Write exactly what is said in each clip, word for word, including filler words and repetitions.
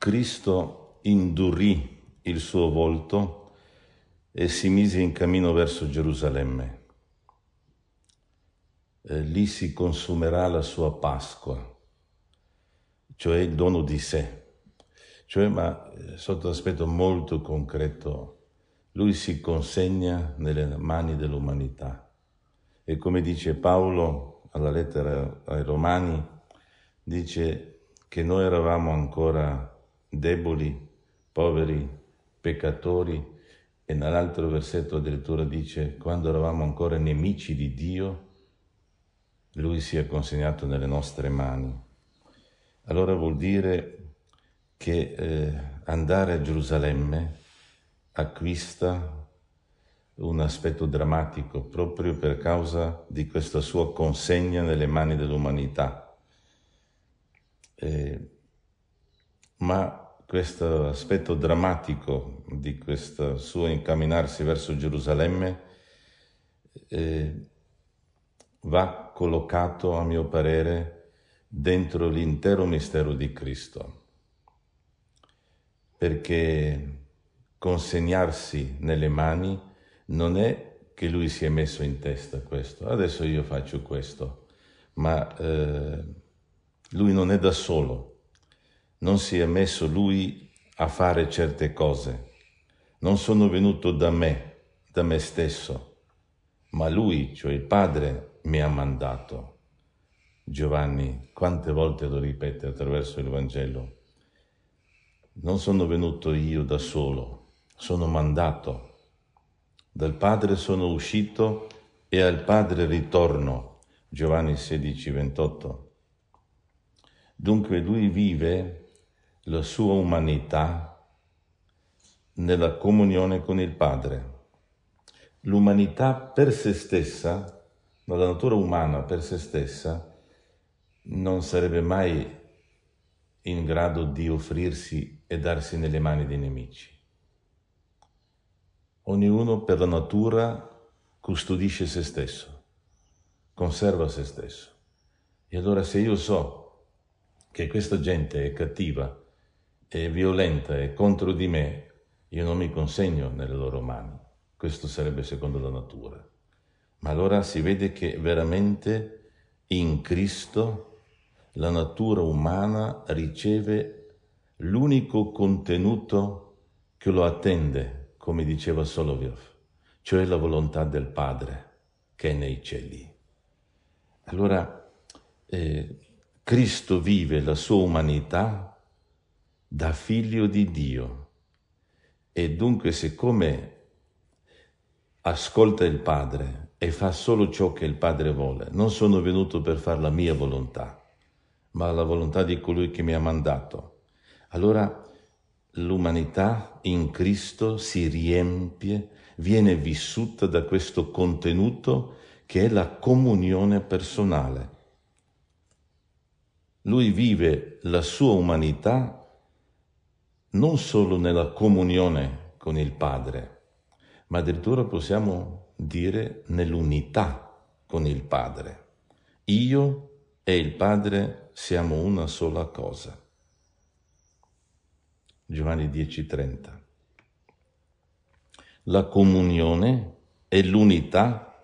Cristo indurì il suo volto e si mise in cammino verso Gerusalemme. Eh, lì si consumerà la sua Pasqua, cioè il dono di sé. Cioè, ma eh, sotto aspetto molto concreto, lui si consegna nelle mani dell'umanità. E come dice Paolo alla lettera ai Romani, dice che noi eravamo ancora deboli, poveri, peccatori, e nell'altro versetto addirittura dice: quando eravamo ancora nemici di Dio, lui si è consegnato nelle nostre mani. Allora vuol dire che eh, andare a Gerusalemme acquista un aspetto drammatico proprio per causa di questa sua consegna nelle mani dell'umanità. Eh, ma questo aspetto drammatico di questo suo incamminarsi verso Gerusalemme eh, va collocato, a mio parere, dentro l'intero mistero di Cristo, perché consegnarsi nelle mani non è che lui si è messo in testa questo, adesso io faccio questo, ma eh, lui non è da solo, non si è messo lui a fare certe cose, non sono venuto da me, da me stesso, ma lui, cioè il Padre, mi ha mandato. Giovanni quante volte lo ripete attraverso il Vangelo: non sono venuto io da solo, sono mandato. Dal Padre sono uscito e al Padre ritorno. Giovanni sedici ventotto. Dunque lui vive la sua umanità nella comunione con il Padre. L'umanità per se stessa, la natura umana per se stessa, non sarebbe mai in grado di offrirsi e darsi nelle mani dei nemici. Ognuno per la natura custodisce se stesso, conserva se stesso. E allora se io so che questa gente è cattiva, è violenta, è contro di me, io non mi consegno nelle loro mani. Questo sarebbe secondo la natura. Ma allora si vede che veramente in Cristo la natura umana riceve l'unico contenuto che lo attende, come diceva Soloviev, cioè la volontà del Padre che è nei cieli. Allora eh, Cristo vive la sua umanità da figlio di Dio e dunque siccome ascolta il Padre e fa solo ciò che il Padre vuole, non sono venuto per fare la mia volontà, ma la volontà di colui che mi ha mandato. Allora l'umanità in Cristo si riempie, viene vissuta da questo contenuto che è la comunione personale. Lui vive la sua umanità non solo nella comunione con il Padre, ma addirittura possiamo dire nell'unità con il Padre. Io e il Padre siamo una sola cosa. Giovanni dieci trenta. La comunione e l'unità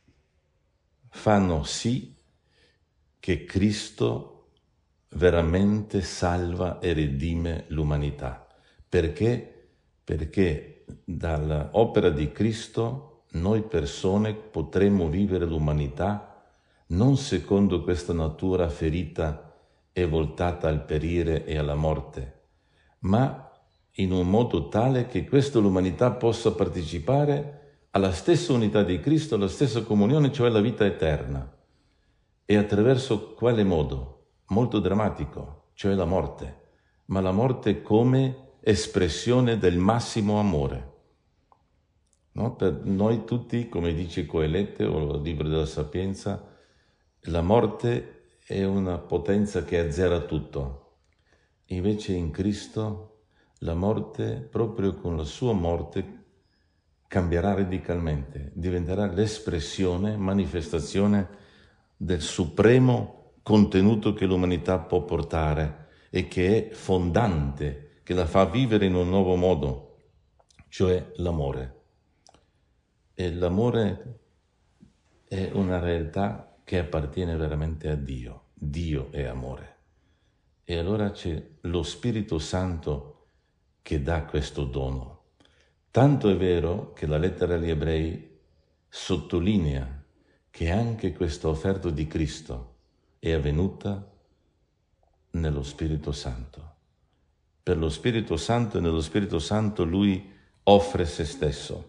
fanno sì che Cristo veramente salva e redime l'umanità. Perché? Perché dall'opera di Cristo noi persone potremo vivere l'umanità non secondo questa natura ferita e voltata al perire e alla morte, ma in un modo tale che questa l'umanità possa partecipare alla stessa unità di Cristo, alla stessa comunione, cioè la vita eterna. E attraverso quale modo? Molto drammatico, cioè la morte, ma la morte come espressione del massimo amore. No? Per noi tutti, come dice Coelette o il libro della Sapienza, la morte è una potenza che azzera tutto. Invece in Cristo la morte, proprio con la sua morte, cambierà radicalmente, diventerà l'espressione, manifestazione del supremo contenuto che l'umanità può portare e che è fondante che la fa vivere in un nuovo modo, cioè l'amore. E l'amore è una realtà che appartiene veramente a Dio. Dio è amore. E allora c'è lo Spirito Santo che dà questo dono. Tanto è vero che la lettera agli Ebrei sottolinea che anche questa offerta di Cristo è avvenuta nello Spirito Santo. Per lo Spirito Santo e nello Spirito Santo Lui offre se stesso.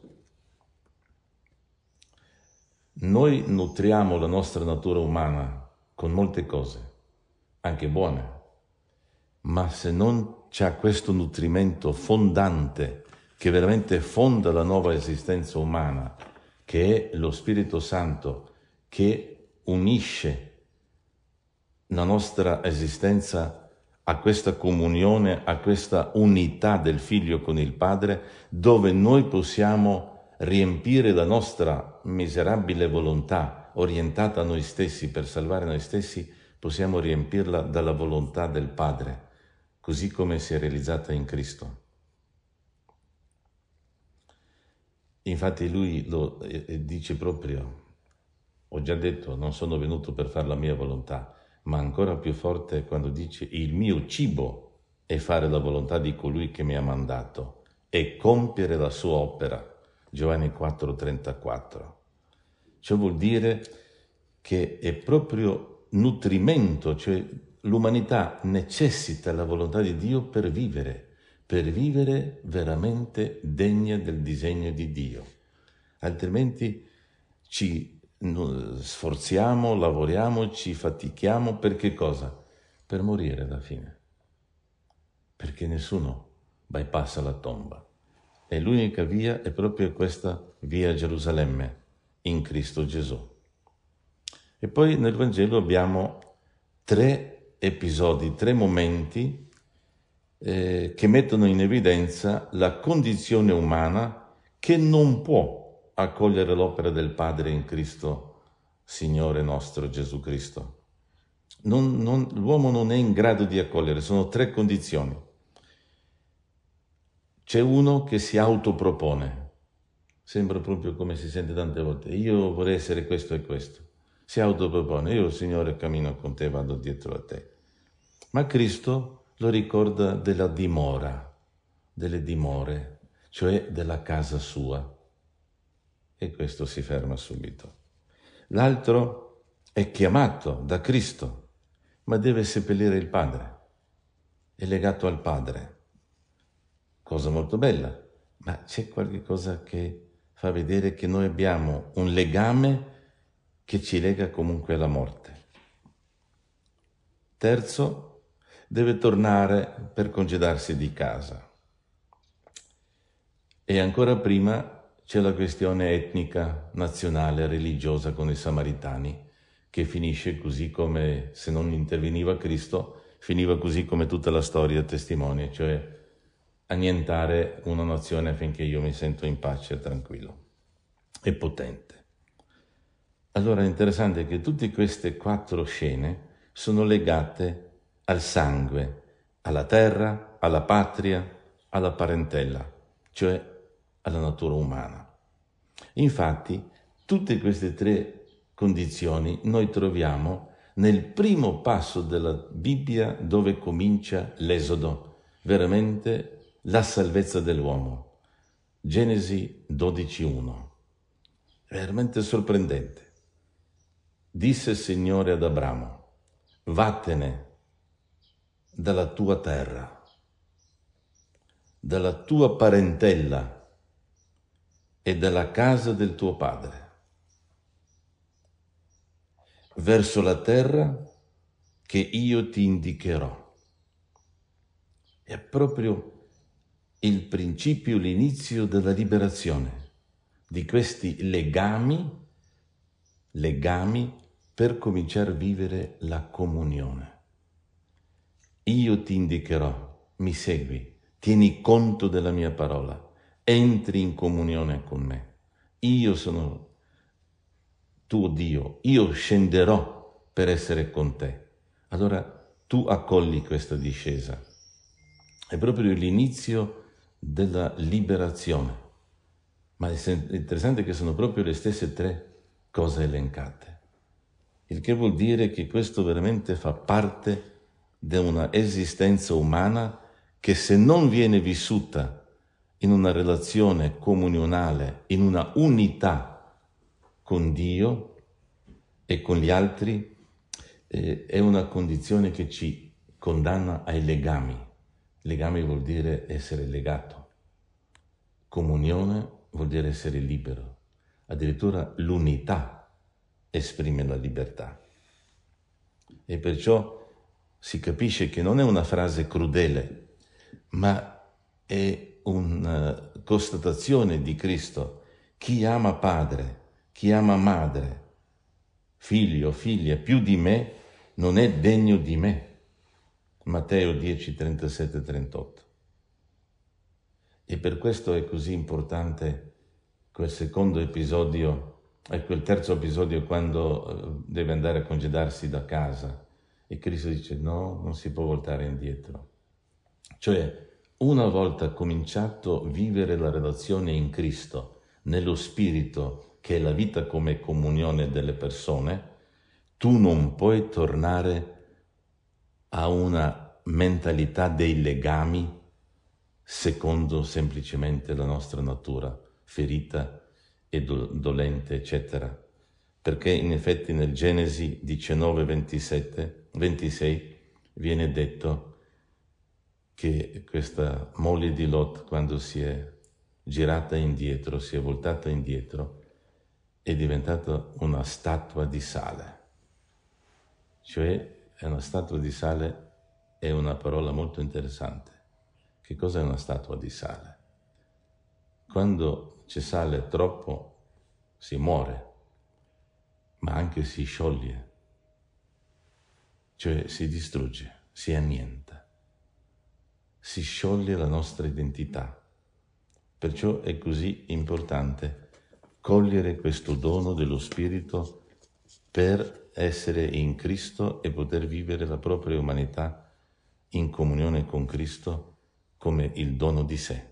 Noi nutriamo la nostra natura umana con molte cose, anche buone, ma se non c'è questo nutrimento fondante che veramente fonda la nuova esistenza umana, che è lo Spirito Santo, che unisce la nostra esistenza a questa comunione, a questa unità del Figlio con il Padre, dove noi possiamo riempire la nostra miserabile volontà orientata a noi stessi per salvare noi stessi, possiamo riempirla dalla volontà del Padre, così come si è realizzata in Cristo. Infatti lui lo eh, dice proprio, ho già detto, non sono venuto per fare la mia volontà, ma ancora più forte è quando dice il mio cibo è fare la volontà di colui che mi ha mandato e compiere la sua opera. Giovanni quattro trentaquattro. Ciò vuol dire che è proprio nutrimento, cioè l'umanità necessita la volontà di Dio per vivere, per vivere veramente degna del disegno di Dio. Altrimenti ci sforziamo, lavoriamo, ci fatichiamo, per che cosa? Per morire alla fine. Perché nessuno bypassa la tomba. E l'unica via è proprio questa via a Gerusalemme, in Cristo Gesù. E poi nel Vangelo abbiamo tre episodi, tre momenti eh, che mettono in evidenza la condizione umana che non può accogliere l'opera del Padre in Cristo, Signore nostro Gesù Cristo. Non, non, l'uomo non è in grado di accogliere, sono tre condizioni. C'è uno che si autopropone, sembra proprio come si sente tante volte, io vorrei essere questo e questo, si autopropone, io Signore cammino con te, vado dietro a te. Ma Cristo lo ricorda della dimora, delle dimore, cioè della casa sua, e questo si ferma subito. L'altro è chiamato da Cristo, ma deve seppellire il Padre, è legato al Padre. Cosa molto bella, ma c'è qualche cosa che fa vedere che noi abbiamo un legame che ci lega comunque alla morte. Terzo, deve tornare per congedarsi di casa. E ancora prima c'è la questione etnica, nazionale, religiosa con i Samaritani, che finisce così come, se non interveniva Cristo, finiva così come tutta la storia testimonia, cioè annientare una nazione affinché io mi sento in pace e tranquillo e potente. Allora è interessante che tutte queste quattro scene sono legate al sangue, alla terra, alla patria, alla parentela, cioè alla natura umana. Infatti, tutte queste tre condizioni noi troviamo nel primo passo della Bibbia dove comincia l'Esodo, veramente la salvezza dell'uomo. Genesi dodici uno. Veramente sorprendente. Disse il Signore ad Abramo, vattene dalla tua terra, dalla tua parentela e dalla casa del tuo padre, verso la terra che io ti indicherò. È proprio il principio, l'inizio della liberazione di questi legami, legami per cominciare a vivere la comunione. Io ti indicherò, mi segui, tieni conto della mia parola, entri in comunione con me. Io sono tuo Dio, io scenderò per essere con te. Allora tu accogli questa discesa. è proprio l'inizio della liberazione. Ma è interessante che sono proprio le stesse tre cose elencate, il che vuol dire che questo veramente fa parte di una esistenza umana che, se non viene vissuta in una relazione comunionale, in una unità con Dio e con gli altri, eh, è una condizione che ci condanna ai legami. Legami vuol dire essere legato. Comunione vuol dire essere libero. Addirittura l'unità esprime la libertà. E perciò si capisce che non è una frase crudele, ma è una constatazione di Cristo. Chi ama padre, chi ama madre, figlio, figlia, più di me, non è degno di me. Matteo dieci, trentasette trentotto. E per questo è così importante quel secondo episodio, e quel terzo episodio quando deve andare a congedarsi da casa. E Cristo dice no, non si può voltare indietro. Cioè, una volta cominciato a vivere la relazione in Cristo, nello Spirito, che è la vita come comunione delle persone, tu non puoi tornare a una mentalità dei legami secondo semplicemente la nostra natura ferita e do- dolente, eccetera. Perché in effetti nel Genesi diciannove, ventisette, ventisei viene detto che questa moglie di Lot, quando si è girata indietro, si è voltata indietro, è diventata una statua di sale. Cioè, è una statua di sale è una parola molto interessante. Che cosa è una statua di sale? Quando c'è sale troppo si muore, ma anche si scioglie, cioè si distrugge, si annienta, si scioglie la nostra identità. Perciò è così importante cogliere questo dono dello Spirito per essere in Cristo e poter vivere la propria umanità in comunione con Cristo come il dono di sé.